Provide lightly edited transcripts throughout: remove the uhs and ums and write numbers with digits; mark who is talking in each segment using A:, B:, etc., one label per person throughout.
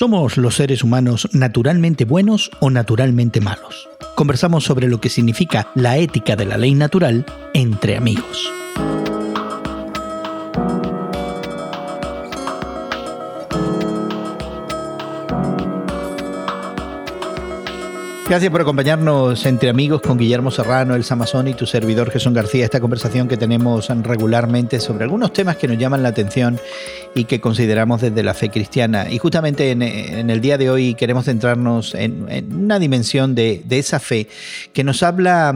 A: ¿Somos los seres humanos naturalmente buenos o naturalmente malos? Conversamos sobre lo que significa la ética de la ley natural entre amigos. Gracias por acompañarnos entre amigos con Guillermo Serrano, Elsa Mazón y tu servidor Jesús García. Esta conversación que tenemos regularmente sobre algunos temas que nos llaman la atención y que consideramos desde la fe cristiana. Y justamente en el día de hoy queremos centrarnos en una dimensión de esa fe que nos habla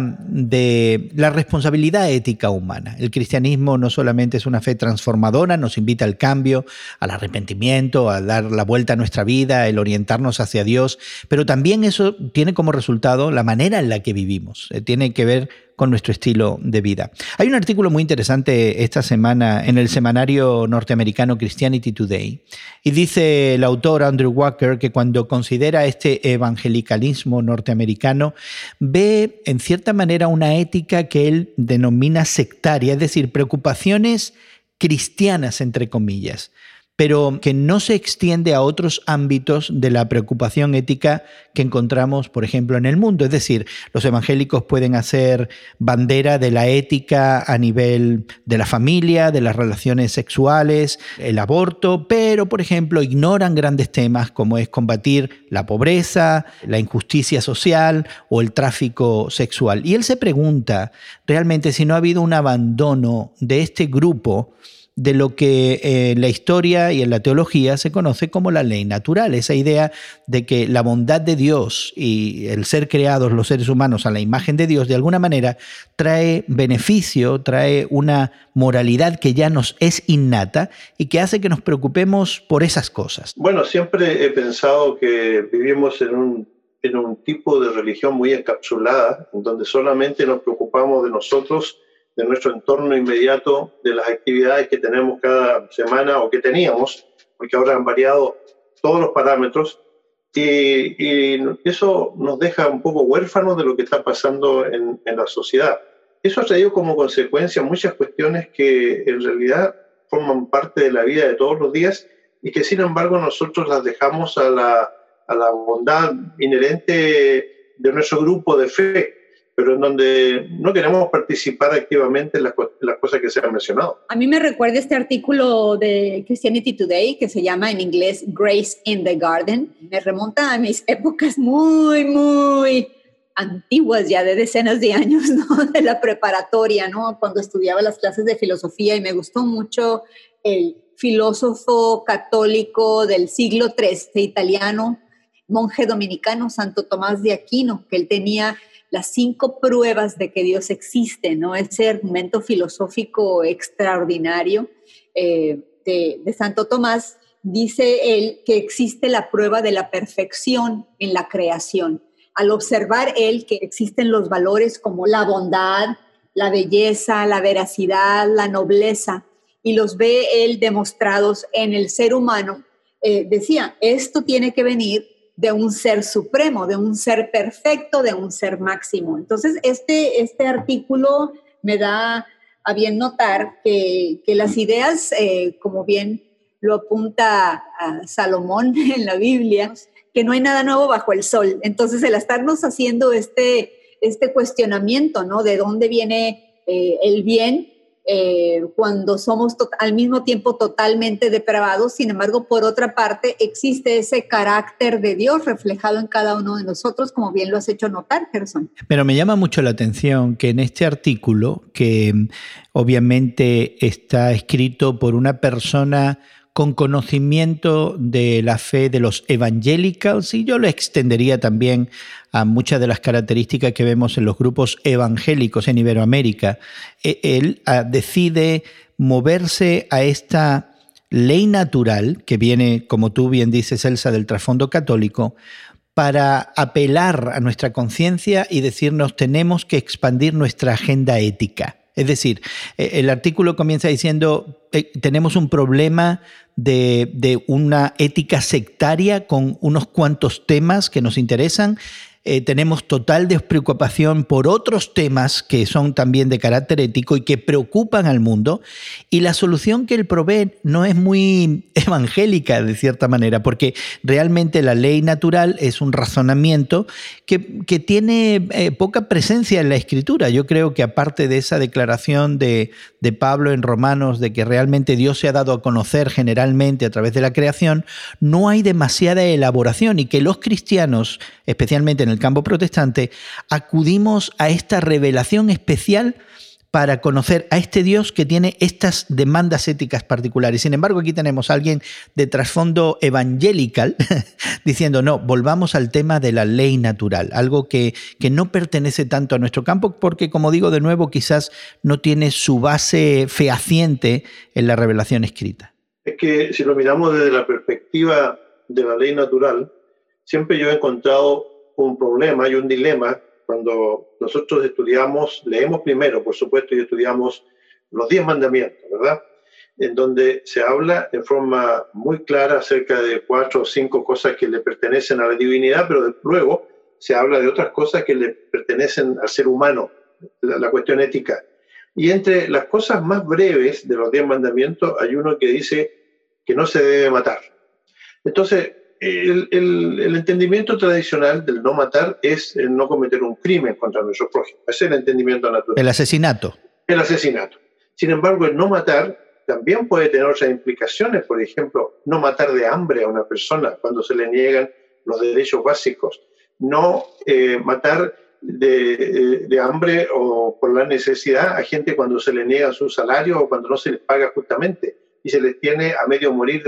A: de la responsabilidad ética humana. El cristianismo no solamente es una fe transformadora, nos invita al cambio, al arrepentimiento, a dar la vuelta a nuestra vida, el orientarnos hacia Dios, pero también eso tiene como resultado la manera en la que vivimos. Tiene que ver con nuestro estilo de vida. Hay un artículo muy interesante esta semana en el semanario norteamericano Christianity Today y dice el autor Andrew Walker que cuando considera este evangelicalismo norteamericano ve en cierta manera una ética que él denomina sectaria, es decir, preocupaciones cristianas entre comillas, pero que no se extiende a otros ámbitos de la preocupación ética que encontramos, por ejemplo, en el mundo. Es decir, los evangélicos pueden hacer bandera de la ética a nivel de la familia, de las relaciones sexuales, el aborto, pero, por ejemplo, ignoran grandes temas como es combatir la pobreza, la injusticia social o el tráfico sexual. Y él se pregunta realmente si no ha habido un abandono de este grupo de lo que en la historia y en la teología se conoce como la ley natural, esa idea de que la bondad de Dios y el ser creados los seres humanos a la imagen de Dios de alguna manera trae beneficio, trae una moralidad que ya nos es innata y que hace que nos preocupemos por esas cosas.
B: Bueno, siempre he pensado que vivimos en un tipo de religión muy encapsulada, en donde solamente nos preocupamos de nosotros, de nuestro entorno inmediato, de las actividades que tenemos cada semana o que teníamos, porque ahora han variado todos los parámetros, y eso nos deja un poco huérfanos de lo que está pasando en la sociedad. Eso ha traído como consecuencia muchas cuestiones que en realidad forman parte de la vida de todos los días y que sin embargo nosotros las dejamos a la bondad inherente de nuestro grupo de fe, pero en donde no queremos participar activamente en las cosas que se han mencionado.
C: A mí me recuerda este artículo de Christianity Today que se llama en inglés Grace in the Garden. Me remonta a mis épocas muy antiguas ya, de decenas de años, ¿no? De la preparatoria, ¿no? Cuando estudiaba las clases de filosofía y me gustó mucho el filósofo católico del siglo XIII italiano, monje dominicano, Santo Tomás de Aquino, que él tenía las 5 pruebas de que Dios existe, ¿no? Ese argumento filosófico extraordinario de Santo Tomás, dice él que existe la prueba de la perfección en la creación. Al observar él que existen los valores como la bondad, la belleza, la veracidad, la nobleza, y los ve él demostrados en el ser humano, decía, esto tiene que venir de un ser supremo, de un ser perfecto, de un ser máximo. Entonces, este artículo me da a bien notar que las ideas, como bien lo apunta a Salomón en la Biblia, que no hay nada nuevo bajo el sol. Entonces, el estarnos haciendo este cuestionamiento, ¿no? De dónde viene el bien, cuando somos al mismo tiempo totalmente depravados. Sin embargo, por otra parte, existe ese carácter de Dios reflejado en cada uno de nosotros, como bien lo has hecho notar, Gerson.
A: Pero me llama mucho la atención que en este artículo, que obviamente está escrito por una persona con conocimiento de la fe de los evangelicals, y yo lo extendería también a muchas de las características que vemos en los grupos evangélicos en Iberoamérica. Él decide moverse a esta ley natural que viene, como tú bien dices, Elsa, del trasfondo católico, para apelar a nuestra conciencia y decirnos tenemos que expandir nuestra agenda ética. Es decir, el artículo comienza diciendo tenemos un problema de una ética sectaria con unos cuantos temas que nos interesan. tenemos total despreocupación por otros temas que son también de carácter ético y que preocupan al mundo, y la solución que él provee no es muy evangélica de cierta manera, porque realmente la ley natural es un razonamiento que tiene poca presencia en la Escritura. Yo creo que aparte de esa declaración de Pablo en Romanos de que realmente Dios se ha dado a conocer generalmente a través de la creación, no hay demasiada elaboración, y que los cristianos, especialmente en el campo protestante, acudimos a esta revelación especial para conocer a este Dios que tiene estas demandas éticas particulares. Sin embargo, aquí tenemos a alguien de trasfondo evangelical diciendo, no, volvamos al tema de la ley natural, algo que no pertenece tanto a nuestro campo porque, como digo de nuevo, quizás no tiene su base fehaciente en la revelación escrita.
B: Es que si lo miramos desde la perspectiva de la ley natural, siempre yo he encontrado un problema y un dilema cuando nosotros leemos primero, por supuesto, y estudiamos los 10 mandamientos, ¿verdad? En donde se habla de forma muy clara acerca de 4 o 5 cosas que le pertenecen a la divinidad, pero luego se habla de otras cosas que le pertenecen al ser humano, la cuestión ética. Y entre las cosas más breves de los 10 mandamientos hay uno que dice que no se debe matar. Entonces, el entendimiento tradicional del no matar es el no cometer un crimen contra nuestro prójimo. Ese es el entendimiento natural.
A: El asesinato.
B: El asesinato. Sin embargo, el no matar también puede tener otras implicaciones. Por ejemplo, no matar de hambre a una persona cuando se le niegan los derechos básicos. No matar de hambre o por la necesidad a gente cuando se le niega su salario o cuando no se les paga justamente y se les tiene a medio morir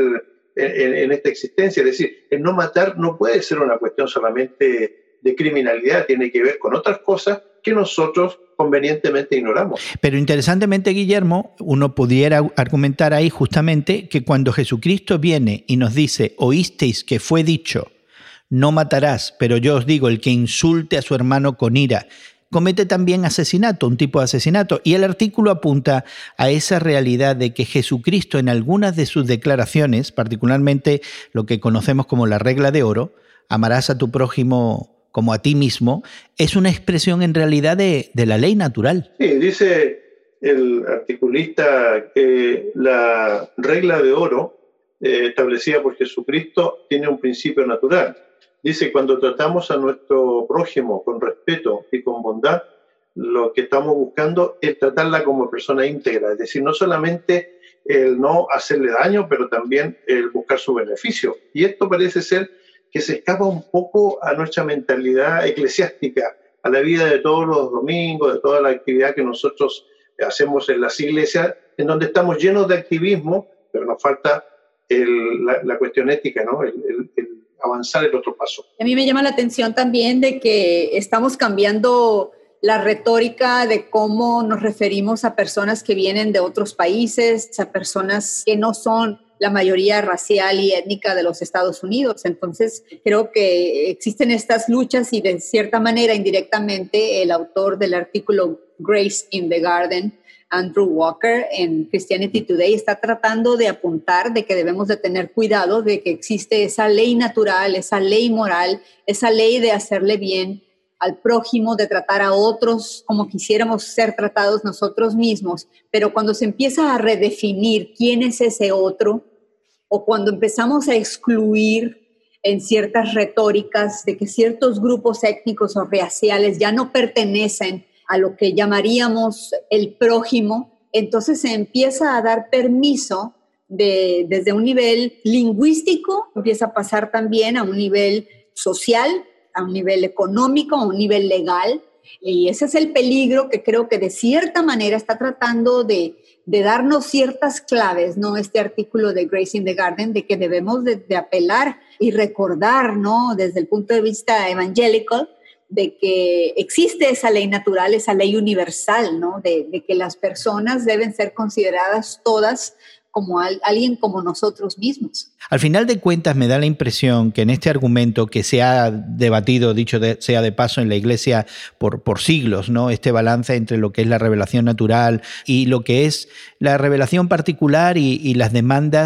B: en esta existencia. Es decir, el no matar no puede ser una cuestión solamente de criminalidad, tiene que ver con otras cosas que nosotros convenientemente ignoramos.
A: Pero interesantemente, Guillermo, uno pudiera argumentar ahí justamente que cuando Jesucristo viene y nos dice, oísteis que fue dicho, no matarás, pero yo os digo, el que insulte a su hermano con ira, comete también asesinato, un tipo de asesinato. Y el artículo apunta a esa realidad de que Jesucristo en algunas de sus declaraciones, particularmente lo que conocemos como la regla de oro, amarás a tu prójimo como a ti mismo, es una expresión en realidad de la ley natural.
B: Sí, dice el articulista que la regla de oro establecida por Jesucristo tiene un principio natural. Dice, cuando tratamos a nuestro prójimo con respeto y con bondad, lo que estamos buscando es tratarla como persona íntegra, es decir, no solamente el no hacerle daño, pero también el buscar su beneficio. Y esto parece ser que se escapa un poco a nuestra mentalidad eclesiástica, a la vida de todos los domingos, de toda la actividad que nosotros hacemos en las iglesias, en donde estamos llenos de activismo, pero nos falta la cuestión ética, ¿no? El avanzar el otro paso.
C: A mí me llama la atención también de que estamos cambiando la retórica de cómo nos referimos a personas que vienen de otros países, a personas que no son la mayoría racial y étnica de los Estados Unidos. Entonces, creo que existen estas luchas y de cierta manera, indirectamente, el autor del artículo Grace in the Garden, Andrew Walker, en Christianity Today, está tratando de apuntar de que debemos de tener cuidado de que existe esa ley natural, esa ley moral, esa ley de hacerle bien al prójimo, de tratar a otros como quisiéramos ser tratados nosotros mismos. Pero cuando se empieza a redefinir quién es ese otro, o cuando empezamos a excluir en ciertas retóricas de que ciertos grupos étnicos o raciales ya no pertenecen a lo que llamaríamos el prójimo, entonces se empieza a dar permiso desde un nivel lingüístico, empieza a pasar también a un nivel social, a un nivel económico, a un nivel legal, y ese es el peligro que creo que de cierta manera está tratando de darnos ciertas claves, ¿no? Este artículo de Grace in the Garden, de que debemos de apelar y recordar, ¿no? Desde el punto de vista evangélico, de que existe esa ley natural, esa ley universal, ¿no? De que las personas deben ser consideradas todas como alguien como nosotros mismos.
A: Al final de cuentas me da la impresión que en este argumento que se ha debatido, sea de paso, en la Iglesia por siglos, ¿no? Este balance entre lo que es la revelación natural y lo que es la revelación particular y las demandas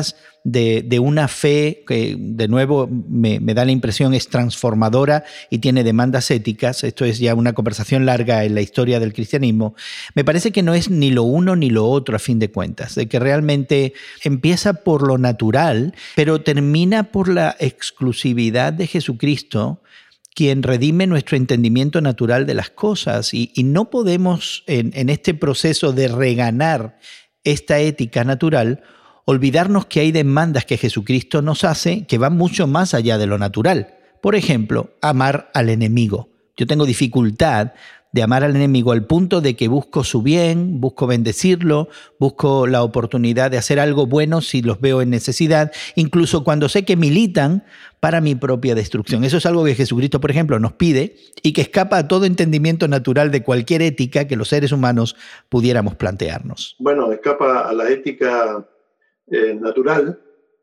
A: de una fe que, de nuevo, me da la impresión es transformadora y tiene demandas éticas. Esto es ya una conversación larga en la historia del cristianismo. Me parece que no es ni lo uno ni lo otro a fin de cuentas, de que realmente empieza por lo natural, pero termina por la exclusividad de Jesucristo, quien redime nuestro entendimiento natural de las cosas. Y no podemos, en este proceso de reganar esta ética natural, olvidarnos que hay demandas que Jesucristo nos hace que van mucho más allá de lo natural. Por ejemplo, amar al enemigo. Yo tengo dificultad de amar al enemigo al punto de que busco su bien, busco bendecirlo, busco la oportunidad de hacer algo bueno si los veo en necesidad, incluso cuando sé que militan para mi propia destrucción. Eso es algo que Jesucristo, por ejemplo, nos pide y que escapa a todo entendimiento natural de cualquier ética que los seres humanos pudiéramos plantearnos.
B: Bueno, escapa a la ética natural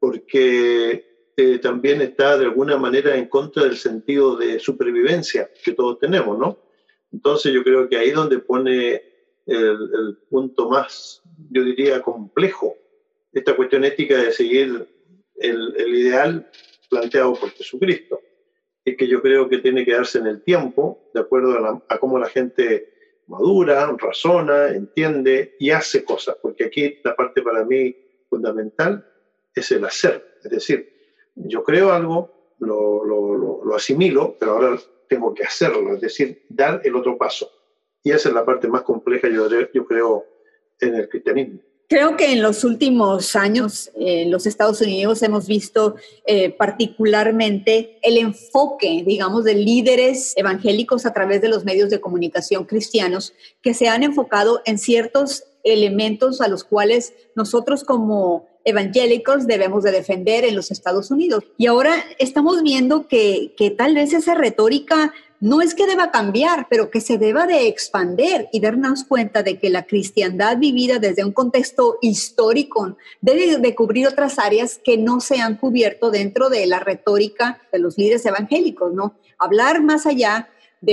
B: porque también está de alguna manera en contra del sentido de supervivencia que todos tenemos, ¿no? Entonces yo creo que ahí es donde pone el punto más, yo diría, complejo, esta cuestión ética de seguir el ideal planteado por Jesucristo, y que yo creo que tiene que darse en el tiempo, de acuerdo a cómo la gente madura, razona, entiende y hace cosas, porque aquí la parte para mí fundamental es el hacer, es decir, yo creo algo, lo asimilo, pero ahora tengo que hacerlo, es decir, dar el otro paso. Y esa es la parte más compleja, yo creo, en el cristianismo.
C: Creo que en los últimos años en los Estados Unidos hemos visto particularmente el enfoque, digamos, de líderes evangélicos a través de los medios de comunicación cristianos que se han enfocado en ciertos elementos a los cuales nosotros como evangélicos debemos de defender en los Estados Unidos. Y ahora estamos viendo que tal vez esa retórica no es que deba cambiar, pero que se deba de expandir y darnos cuenta de que la cristiandad vivida desde un contexto histórico debe de cubrir otras áreas que no se han cubierto dentro de la retórica de los líderes evangélicos, ¿no? Hablar más allá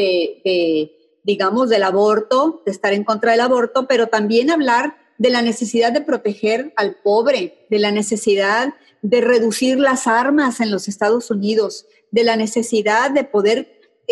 C: digamos, del aborto, de estar en contra del aborto, pero también hablar de la necesidad de proteger al pobre, de la necesidad de reducir las armas en los Estados Unidos, de la necesidad de poder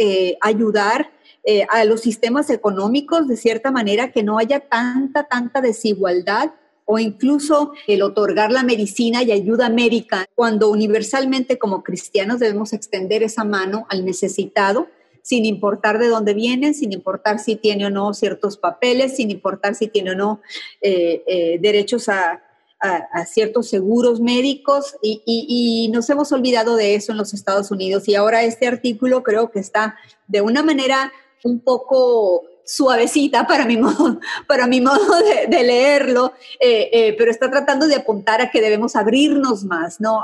C: ayudar a los sistemas económicos de cierta manera que no haya tanta desigualdad, o incluso el otorgar la medicina y ayuda médica, cuando universalmente como cristianos debemos extender esa mano al necesitado, sin importar de dónde viene, sin importar si tiene o no ciertos papeles, sin importar si tiene o no derechos a ciertos seguros médicos, y nos hemos olvidado de eso en los Estados Unidos. Y ahora este artículo creo que está de una manera un poco suavecita para mi modo de leerlo, pero está tratando de apuntar a que debemos abrirnos más, ¿no?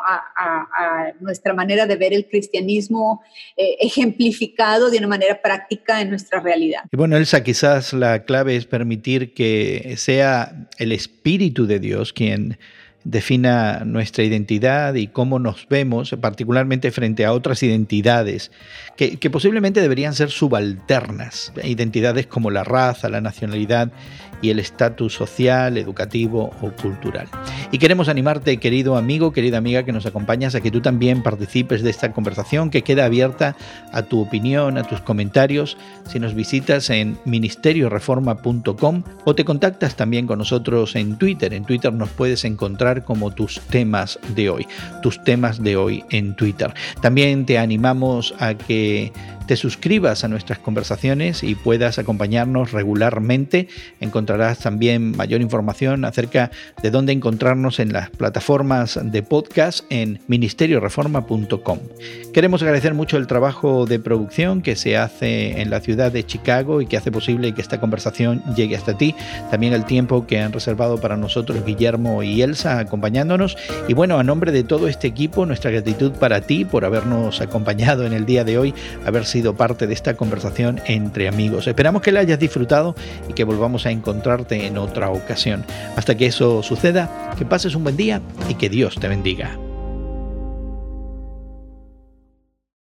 C: a nuestra manera de ver el cristianismo ejemplificado de una manera práctica en nuestra realidad.
A: Y bueno, Elsa, quizás la clave es permitir que sea el Espíritu de Dios quien defina nuestra identidad y cómo nos vemos, particularmente frente a otras identidades que posiblemente deberían ser subalternas, identidades como la raza, la nacionalidad y el estatus social, educativo o cultural. Y queremos animarte, querido amigo, querida amiga que nos acompañas, a que tú también participes de esta conversación que queda abierta a tu opinión, a tus comentarios, si nos visitas en ministerioreforma.com o te contactas también con nosotros en Twitter. En Twitter nos puedes encontrar como tus temas de hoy en Twitter. También te animamos a que te suscribas a nuestras conversaciones y puedas acompañarnos regularmente. Encontrarás también mayor información acerca de dónde encontrarnos en las plataformas de podcast en ministerioreforma.com. Queremos agradecer mucho el trabajo de producción que se hace en la ciudad de Chicago y que hace posible que esta conversación llegue hasta ti. También el tiempo que han reservado para nosotros Guillermo y Elsa acompañándonos. Y bueno, a nombre de todo este equipo, nuestra gratitud para ti por habernos acompañado en el día de hoy, haber sido parte de esta conversación entre amigos. Esperamos que la hayas disfrutado y que volvamos a encontrarte en otra ocasión. Hasta que eso suceda, que pases un buen día y que Dios te bendiga.